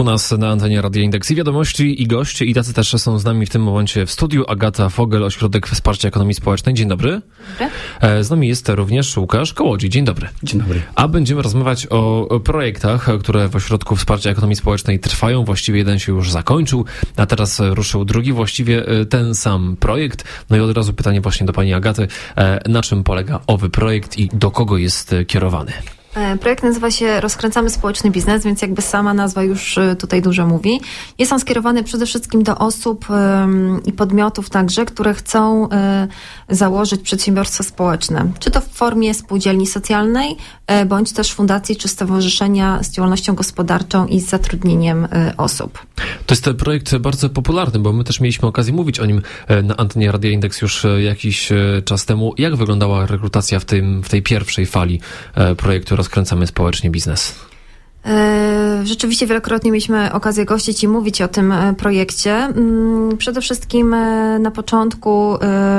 U nas na antenie Radia Indeks i wiadomości, i goście, i tacy też są z nami w tym momencie w studiu. Agata Fogel, Ośrodek Wsparcia Ekonomii Społecznej. Dzień dobry. Dobry. Z nami jest również Łukasz Kołodziej. Dzień dobry. Dzień dobry. A będziemy rozmawiać o projektach, które w Ośrodku Wsparcia Ekonomii Społecznej trwają. Właściwie jeden się już zakończył, a teraz ruszył drugi, właściwie ten sam projekt. No i od razu pytanie właśnie do pani Agaty. Na czym polega owy projekt i do kogo jest kierowany? Projekt nazywa się Rozkręcamy Społeczny Biznes, więc jakby sama nazwa już tutaj dużo mówi. Jest on skierowany przede wszystkim do osób i podmiotów także, które chcą założyć przedsiębiorstwo społeczne. Czy to w formie spółdzielni socjalnej, bądź też fundacji czy stowarzyszenia z działalnością gospodarczą i z zatrudnieniem osób. To jest projekt bardzo popularny, bo my też mieliśmy okazję mówić o nim na antenie Radia Indeks już jakiś czas temu. Jak wyglądała rekrutacja w tej pierwszej fali projektu Rozkręcamy Społecznie Biznes? Rzeczywiście wielokrotnie mieliśmy okazję gościć i mówić o tym projekcie. Przede wszystkim na początku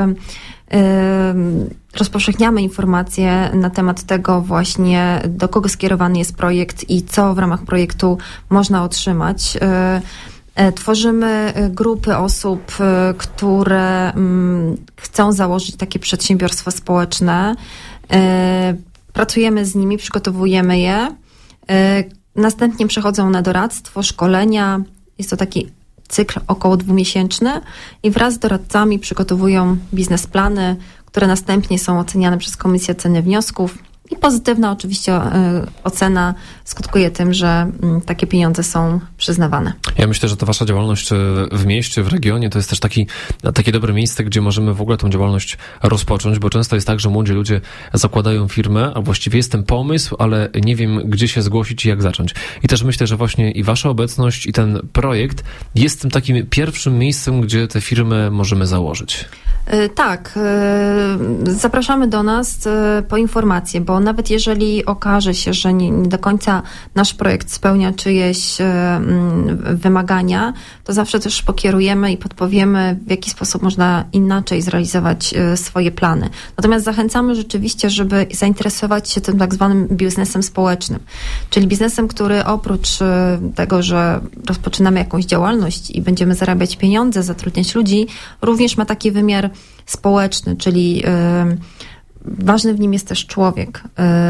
rozpowszechniamy informacje na temat tego właśnie, do kogo skierowany jest projekt i co w ramach projektu można otrzymać. Tworzymy grupy osób, które chcą założyć takie przedsiębiorstwo społeczne. Pracujemy z nimi, przygotowujemy je. Następnie przechodzą na doradztwo, szkolenia. Jest to taki cykl około 2-miesięczny i wraz z doradcami przygotowują biznesplany, które następnie są oceniane przez Komisję Oceny Wniosków. I pozytywna oczywiście ocena skutkuje tym, że takie pieniądze są przyznawane. Ja myślę, że to wasza działalność w mieście, w regionie to jest też takie dobre miejsce, gdzie możemy w ogóle tą działalność rozpocząć, bo często jest tak, że młodzi ludzie zakładają firmę, a właściwie jest ten pomysł, ale nie wiem, gdzie się zgłosić i jak zacząć. I też myślę, że właśnie i wasza obecność i ten projekt jest tym takim pierwszym miejscem, gdzie tę firmę możemy założyć. Tak. Zapraszamy do nas po informacje, bo nawet jeżeli okaże się, że nie do końca nasz projekt spełnia czyjeś wymagania, to zawsze też pokierujemy i podpowiemy, w jaki sposób można inaczej zrealizować swoje plany. Natomiast zachęcamy rzeczywiście, żeby zainteresować się tym tak zwanym biznesem społecznym, czyli biznesem, który oprócz tego, że rozpoczynamy jakąś działalność i będziemy zarabiać pieniądze, zatrudniać ludzi, również ma taki wymiar społeczny, czyli ważny w nim jest też człowiek.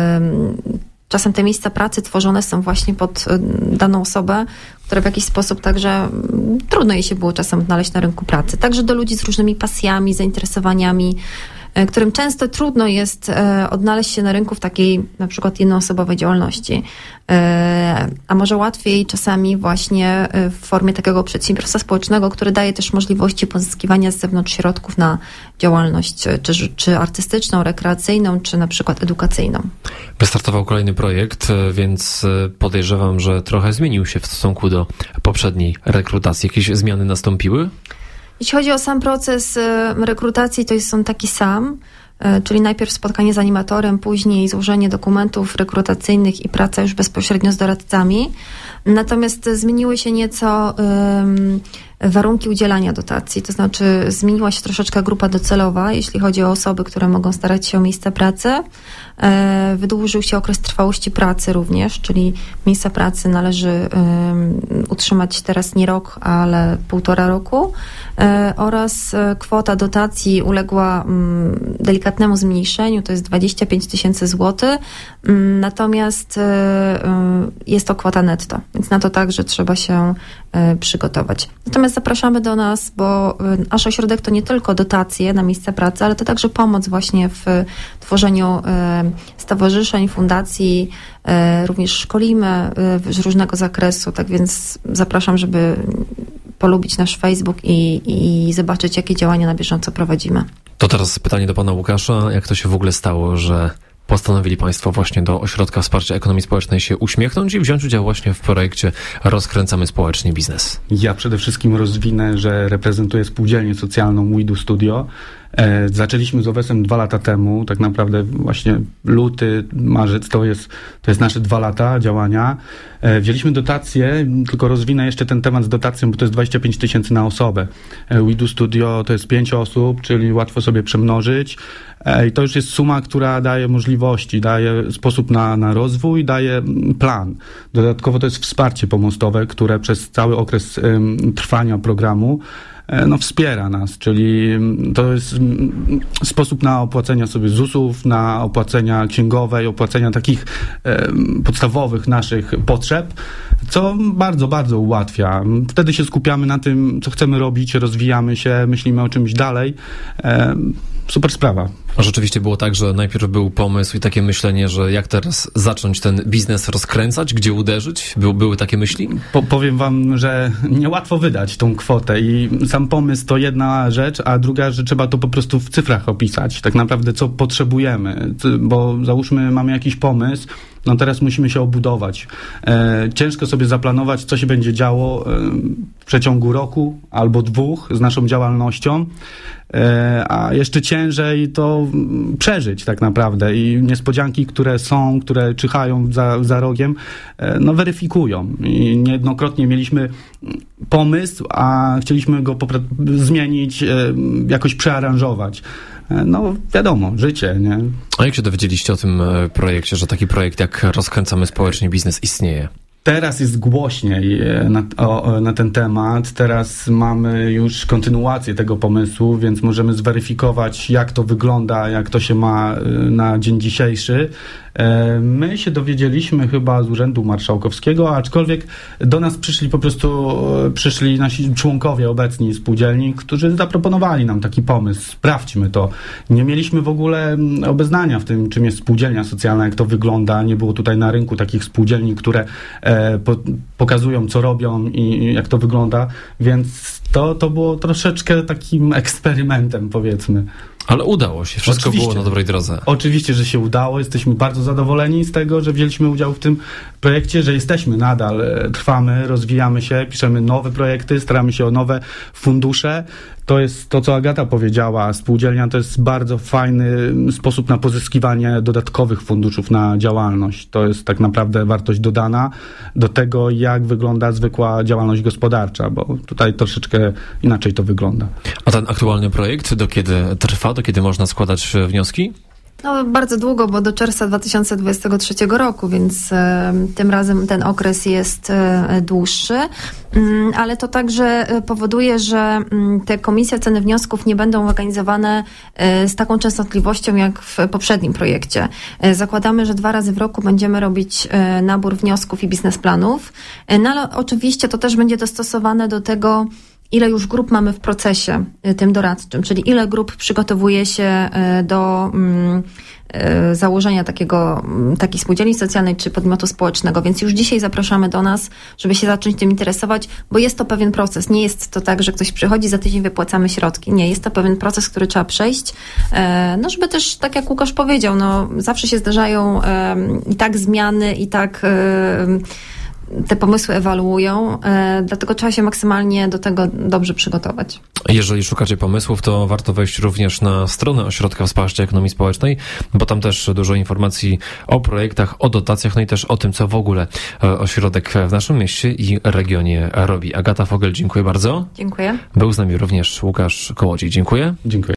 Czasem te miejsca pracy tworzone są właśnie pod daną osobę, która w jakiś sposób także trudno jej się było czasem odnaleźć na rynku pracy. Także do ludzi z różnymi pasjami, zainteresowaniami, którym często trudno jest odnaleźć się na rynku w takiej na przykład jednoosobowej działalności. A może łatwiej czasami właśnie w formie takiego przedsiębiorstwa społecznego, które daje też możliwości pozyskiwania z zewnątrz środków na działalność czy artystyczną, rekreacyjną, czy na przykład edukacyjną. Wystartował kolejny projekt, więc podejrzewam, że trochę zmienił się w stosunku do poprzedniej rekrutacji. Jakieś zmiany nastąpiły? Jeśli chodzi o sam proces rekrutacji, to jest on taki sam, czyli najpierw spotkanie z animatorem, później złożenie dokumentów rekrutacyjnych i praca już bezpośrednio z doradcami. Natomiast zmieniły się nieco warunki udzielania dotacji, to znaczy zmieniła się troszeczkę grupa docelowa, jeśli chodzi o osoby, które mogą starać się o miejsce pracy. Wydłużył się okres trwałości pracy również, czyli miejsca pracy należy utrzymać teraz nie rok, ale 1,5 roku oraz kwota dotacji uległa delikatnemu zmniejszeniu, to jest 25 000 złotych, natomiast jest to kwota netto, więc na to także trzeba się przygotować. Natomiast zapraszamy do nas, bo nasz ośrodek to nie tylko dotacje na miejsce pracy, ale to także pomoc właśnie w tworzeniu stowarzyszeń, fundacji, również szkolimy z różnego zakresu, tak więc zapraszam, żeby polubić nasz Facebook i zobaczyć, jakie działania na bieżąco prowadzimy. To teraz pytanie do pana Łukasza. Jak to się w ogóle stało, że postanowili państwo właśnie do Ośrodka Wsparcia Ekonomii Społecznej się uśmiechnąć i wziąć udział właśnie w projekcie Rozkręcamy Społecznie Biznes? Ja przede wszystkim rozwinę, że reprezentuję spółdzielnię socjalną WIDU Studio. Zaczęliśmy z OWES-em 2 lata temu, tak naprawdę właśnie luty, marzec to jest nasze 2 lata działania. Wzięliśmy dotacje, tylko rozwinę jeszcze ten temat z dotacją, bo to jest 25 000 na osobę. We Do Studio to jest 5 osób, czyli łatwo sobie przemnożyć. I to już jest suma, która daje możliwości, daje sposób na rozwój, daje plan. Dodatkowo to jest wsparcie pomostowe, które przez cały okres trwania programu wspiera nas, czyli to jest sposób na opłacenia sobie ZUS-ów, na opłacenia księgowe i opłacenia takich podstawowych naszych potrzeb, co bardzo, bardzo ułatwia. Wtedy się skupiamy na tym, co chcemy robić, rozwijamy się, myślimy o czymś dalej. Super sprawa. A rzeczywiście było tak, że najpierw był pomysł i takie myślenie, że jak teraz zacząć ten biznes rozkręcać, gdzie uderzyć? Były takie myśli? Powiem wam, że niełatwo wydać tą kwotę i sam pomysł to jedna rzecz, a druga, że trzeba to po prostu w cyfrach opisać. Tak naprawdę co potrzebujemy, bo załóżmy mamy jakiś pomysł, no teraz musimy się obudować. Ciężko sobie zaplanować, co się będzie działo w przeciągu roku albo 2 z naszą działalnością, a jeszcze ciężej to przeżyć tak naprawdę i niespodzianki, które czyhają za rogiem, weryfikują. I niejednokrotnie mieliśmy pomysł, a chcieliśmy go zmienić, jakoś przearanżować. Wiadomo, życie, nie? A jak się dowiedzieliście o tym projekcie, że taki projekt jak Rozkręcamy Społecznie Biznes istnieje? Teraz jest głośniej na ten temat. Teraz mamy już kontynuację tego pomysłu, więc możemy zweryfikować, jak to wygląda, jak to się ma na dzień dzisiejszy. My się dowiedzieliśmy chyba z Urzędu Marszałkowskiego, aczkolwiek do nas przyszli nasi członkowie obecni spółdzielni, którzy zaproponowali nam taki pomysł. Sprawdźmy to. Nie mieliśmy w ogóle obeznania w tym, czym jest spółdzielnia socjalna, jak to wygląda. Nie było tutaj na rynku takich spółdzielni, które pokazują, co robią i jak to wygląda, więc to było troszeczkę takim eksperymentem, powiedzmy. Ale udało się, wszystko było na dobrej drodze. Oczywiście, że się udało. Jesteśmy bardzo zadowoleni z tego, że wzięliśmy udział w tym projekcie, że jesteśmy nadal, trwamy, rozwijamy się, piszemy nowe projekty, staramy się o nowe fundusze. To jest to, co Agata powiedziała. Spółdzielnia to jest bardzo fajny sposób na pozyskiwanie dodatkowych funduszów na działalność. To jest tak naprawdę wartość dodana do tego, jak wygląda zwykła działalność gospodarcza, bo tutaj troszeczkę inaczej to wygląda. A ten aktualny projekt do kiedy trwa? Do kiedy można składać wnioski? Bardzo długo, bo do czerwca 2023 roku, więc tym razem ten okres jest dłuższy, ale to także powoduje, że te komisje oceny wniosków nie będą organizowane z taką częstotliwością jak w poprzednim projekcie. Zakładamy, że 2 razy w roku będziemy robić nabór wniosków i biznesplanów, ale oczywiście to też będzie dostosowane do tego, ile już grup mamy w procesie tym doradczym, czyli ile grup przygotowuje się do założenia takiej spółdzielni socjalnej czy podmiotu społecznego, więc już dzisiaj zapraszamy do nas, żeby się zacząć tym interesować, bo jest to pewien proces. Nie jest to tak, że ktoś przychodzi, za tydzień wypłacamy środki. Nie, jest to pewien proces, który trzeba przejść, żeby też, tak jak Łukasz powiedział, zawsze się zdarzają i tak zmiany, i tak te pomysły ewaluują, dlatego trzeba się maksymalnie do tego dobrze przygotować. Jeżeli szukacie pomysłów, to warto wejść również na stronę Ośrodka Wsparcia Ekonomii Społecznej, bo tam też dużo informacji o projektach, o dotacjach, i też o tym, co w ogóle ośrodek w naszym mieście i regionie robi. Agata Fogel, dziękuję bardzo. Dziękuję. Był z nami również Łukasz Kołodziej. Dziękuję. Dziękuję.